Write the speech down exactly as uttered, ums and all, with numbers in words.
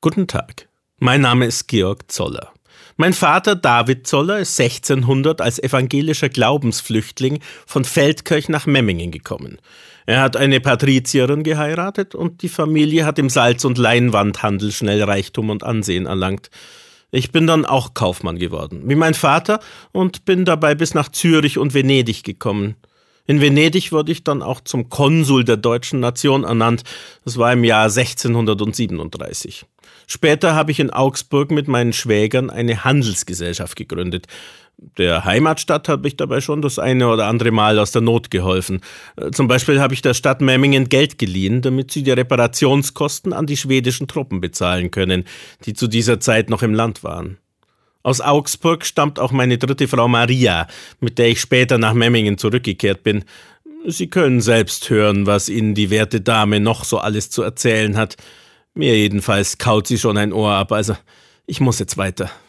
Guten Tag, mein Name ist Georg Zoller. Mein Vater David Zoller ist sechzehnhundert als evangelischer Glaubensflüchtling von Feldkirch nach Memmingen gekommen. Er hat eine Patrizierin geheiratet und die Familie hat im Salz- und Leinwandhandel schnell Reichtum und Ansehen erlangt. Ich bin dann auch Kaufmann geworden, wie mein Vater, und bin dabei bis nach Zürich und Venedig gekommen. In Venedig wurde ich dann auch zum Konsul der deutschen Nation ernannt. Das war im Jahr sechzehnhundertsiebenunddreißig. Später habe ich in Augsburg mit meinen Schwägern eine Handelsgesellschaft gegründet. Der Heimatstadt habe ich dabei schon das eine oder andere Mal aus der Not geholfen. Zum Beispiel habe ich der Stadt Memmingen Geld geliehen, damit sie die Reparationskosten an die schwedischen Truppen bezahlen können, die zu dieser Zeit noch im Land waren. Aus Augsburg stammt auch meine dritte Frau Maria, mit der ich später nach Memmingen zurückgekehrt bin. Sie können selbst hören, was Ihnen die werte Dame noch so alles zu erzählen hat. Mir jedenfalls kaut sie schon ein Ohr ab, also ich muss jetzt weiter.